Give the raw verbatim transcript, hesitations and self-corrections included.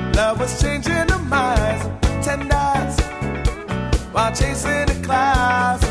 Love was changing the minds of ten eyes while chasing the clouds.